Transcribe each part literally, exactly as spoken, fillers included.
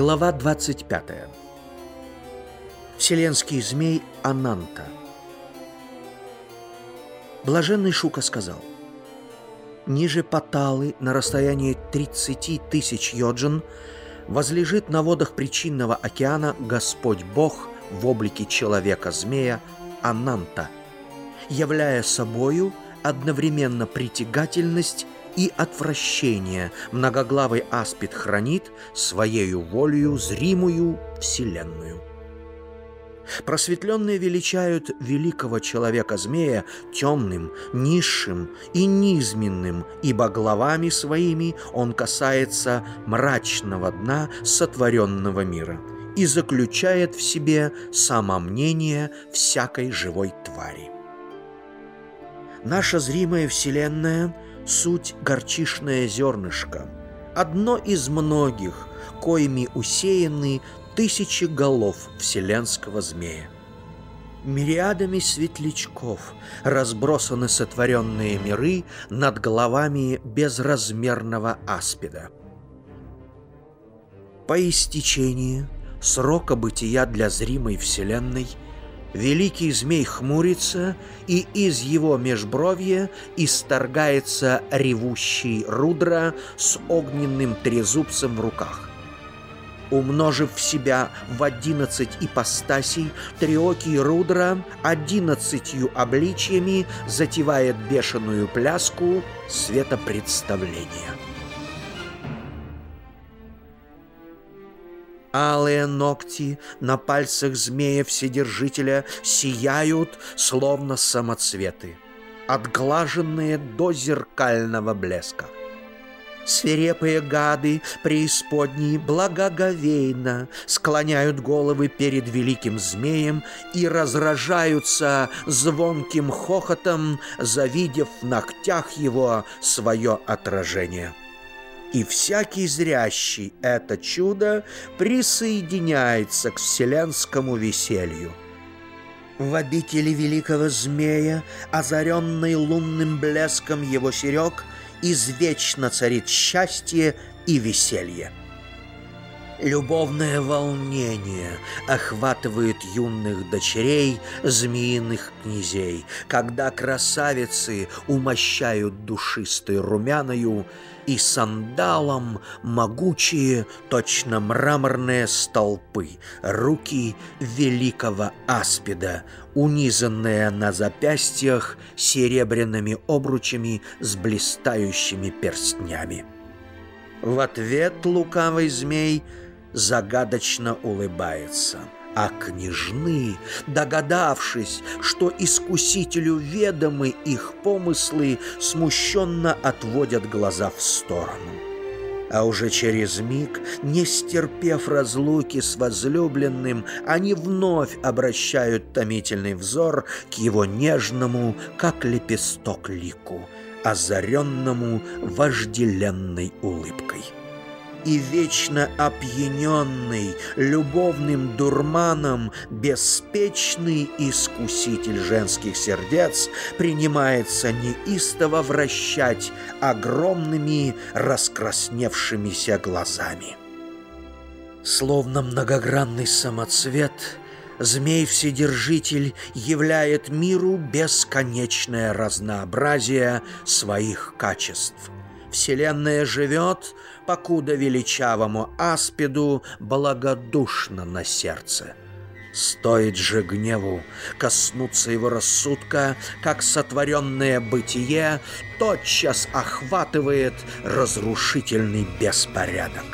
Глава двадцать пятая. Вселенский змей Ананта. Блаженный Шука сказал: «Ниже Паталы, на расстоянии тридцати тысяч йоджин, возлежит на водах причинного океана Господь Бог в облике человека-змея Ананта, являя собою одновременно притягательность и отвращение. Многоглавый аспид хранит своею волею зримую вселенную». Просветленные величают великого человека-змея темным, низшим и низменным, ибо главами своими он касается мрачного дна сотворенного мира и заключает в себе самомнение всякой живой твари. Наша зримая вселенная — суть горчишное зернышко, одно из многих, коими усеяны тысячи голов вселенского змея. Мириадами светлячков разбросаны сотворенные миры над головами безразмерного аспида. По истечении срока бытия для зримой вселенной великий змей хмурится, и из его межбровья исторгается ревущий Рудра с огненным трезубцем в руках. Умножив в себя в одиннадцать ипостасей, триокий Рудра одиннадцатью обличьями затевает бешеную пляску светопредставления. Алые ногти на пальцах змея-вседержителя сияют, словно самоцветы, отглаженные до зеркального блеска. Свирепые гады преисподней благоговейно склоняют головы перед великим змеем и разражаются звонким хохотом, завидев в ногтях его свое отражение. И всякий зрящий это чудо присоединяется к вселенскому веселью. В обители великого змея, озаренной лунным блеском его серег, извечно царит счастье и веселье. Любовное волнение охватывает юных дочерей змеиных князей, когда красавицы умощают душистой румяною и сандалом могучие, точно мраморные столпы, руки великого аспида, унизанные на запястьях серебряными обручами с блистающими перстнями. В ответ лукавый змей загадочно улыбается, а княжны, догадавшись, что искусителю ведомы их помыслы, смущенно отводят глаза в сторону. А уже через миг, не стерпев разлуки с возлюбленным, они вновь обращают томительный взор к его нежному, как лепесток, лику, озаренному вожделенной улыбкой. И вечно опьяненный любовным дурманом беспечный искуситель женских сердец принимается неистово вращать огромными раскрасневшимися глазами. Словно многогранный самоцвет, змей-вседержитель являет миру бесконечное разнообразие своих качеств. Вселенная живет, покуда величавому аспиду благодушно на сердце. Стоит же гневу коснуться его рассудка, как сотворенное бытие тотчас охватывает разрушительный беспорядок.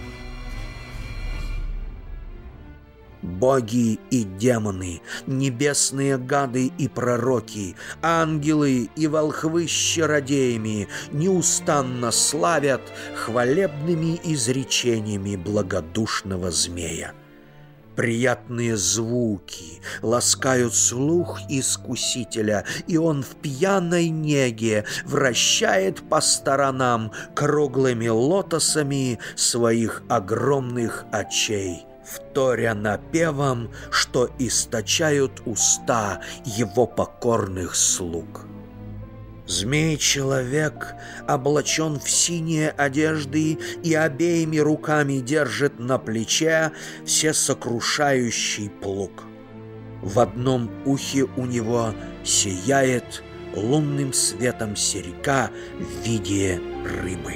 Боги и демоны, небесные гады и пророки, ангелы и волхвы с чародеями неустанно славят хвалебными изречениями благодушного змея. Приятные звуки ласкают слух искусителя, и он в пьяной неге вращает по сторонам круглыми лотосами своих огромных очей, вторя напевам, что источают уста его покорных слуг. Змей-человек облачен в синие одежды и обеими руками держит на плече всесокрушающий плуг. В одном ухе у него сияет лунным светом серьга в виде рыбы.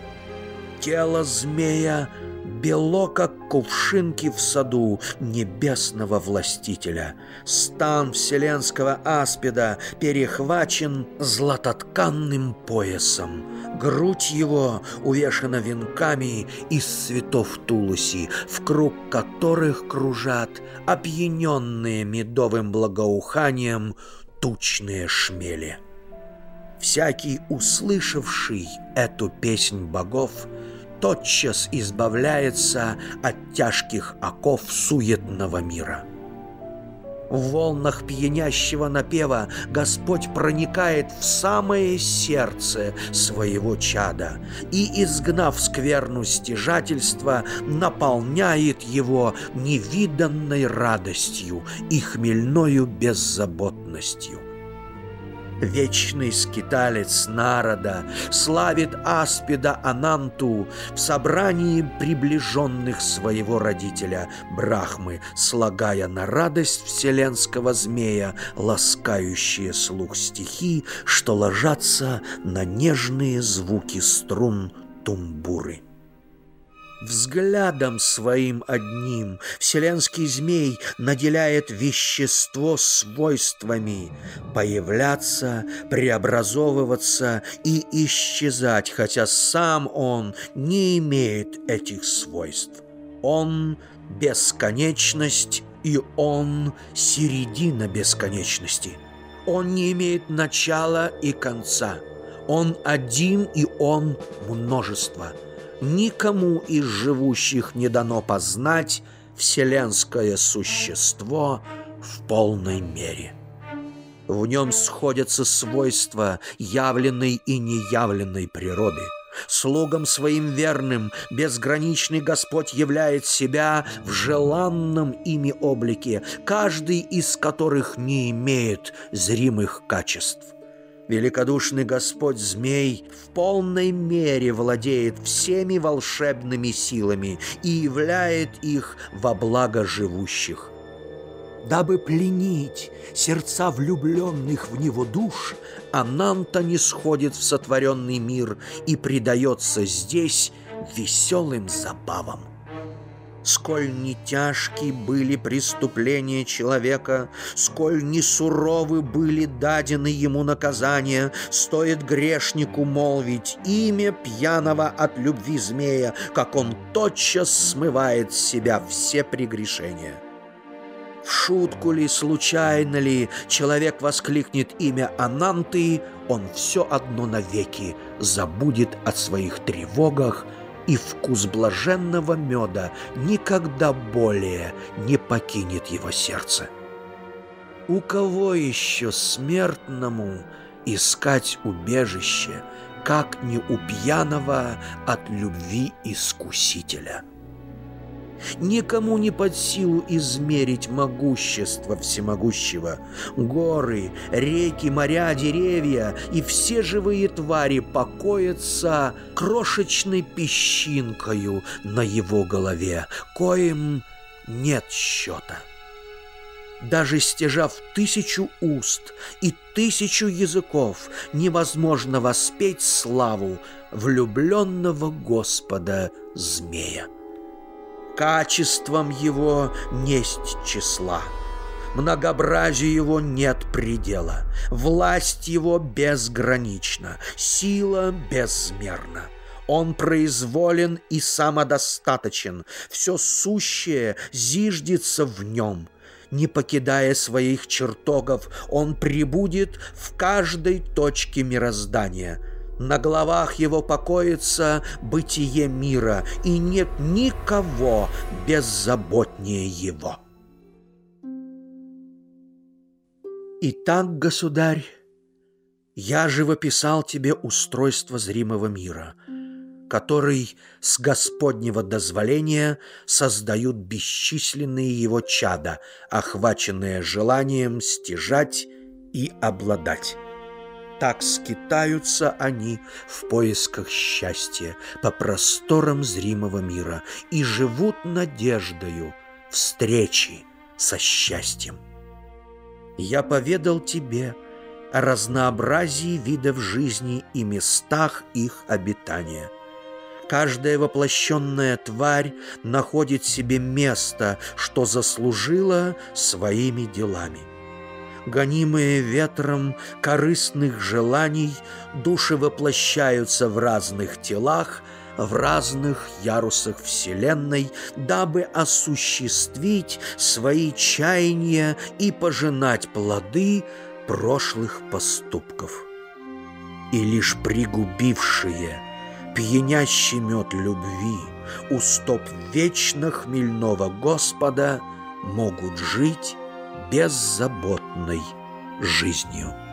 Тело змея бело, как кувшинки в саду небесного властителя. Стан вселенского аспида перехвачен златотканным поясом. Грудь его увешана венками из цветов тулуси, в круг которых кружат опьяненные медовым благоуханием тучные шмели. Всякий, услышавший эту песнь богов, тотчас избавляется от тяжких оков суетного мира. В волнах пьянящего напева Господь проникает в самое сердце своего чада и, изгнав скверну стяжательства, наполняет его невиданной радостью и хмельною беззаботностью. Вечный скиталец Нарада славит аспида Ананту в собрании приближенных своего родителя Брахмы, слагая на радость вселенского змея ласкающие слух стихи, что ложатся на нежные звуки струн тумбуры. Взглядом своим одним вселенский змей наделяет вещество свойствами появляться, преобразовываться и исчезать, хотя сам он не имеет этих свойств. Он — бесконечность, и он — середина бесконечности. Он не имеет начала и конца. Он один, и он — множество. Никому из живущих не дано познать вселенское существо в полной мере. В нем сходятся свойства явленной и неявленной природы. Слугам своим верным безграничный Господь являет себя в желанном ими облике, каждый из которых не имеет зримых качеств. Великодушный Господь Змей в полной мере владеет всеми волшебными силами и являет их во благо живущих. Дабы пленить сердца влюбленных в него душ, Ананта не сходит в сотворенный мир и предается здесь веселым забавам. Сколь не тяжки были преступления человека, сколь не суровы были дадены ему наказания, стоит грешнику молвить имя пьяного от любви змея, как он тотчас смывает с себя все прегрешения. В шутку ли, случайно ли, человек воскликнет имя Ананты, он все одно навеки забудет о своих тревогах, и вкус блаженного меда никогда более не покинет его сердце. У кого еще смертному искать убежище, как не у пьяного от любви искусителя? Никому не под силу измерить могущество всемогущего. Горы, реки, моря, деревья и все живые твари покоятся крошечной песчинкою на его голове, коим нет счета. Даже стяжав тысячу уст и тысячу языков, невозможно воспеть славу влюбленного Господа Змея. Качеством его несть числа, многообразию его нет предела, власть его безгранична, сила безмерна. Он произволен и самодостаточен, все сущее зиждется в нем. Не покидая своих чертогов, он пребудет в каждой точке мироздания. На главах его покоится бытие мира, и нет никого беззаботнее его. Итак, государь, я живописал тебе устройство зримого мира, который с Господнего дозволения создают бесчисленные его чада, охваченные желанием стяжать и обладать. Так скитаются они в поисках счастья по просторам зримого мира и живут надеждою встречи со счастьем. Я поведал тебе о разнообразии видов жизни и местах их обитания. Каждая воплощенная тварь находит себе место, что заслужила своими делами. Гонимые ветром корыстных желаний, души воплощаются в разных телах, в разных ярусах Вселенной, дабы осуществить свои чаяния и пожинать плоды прошлых поступков. И лишь пригубившие пьянящий мед любви у стоп вечно хмельного Господа могут жить беззаботной жизнью.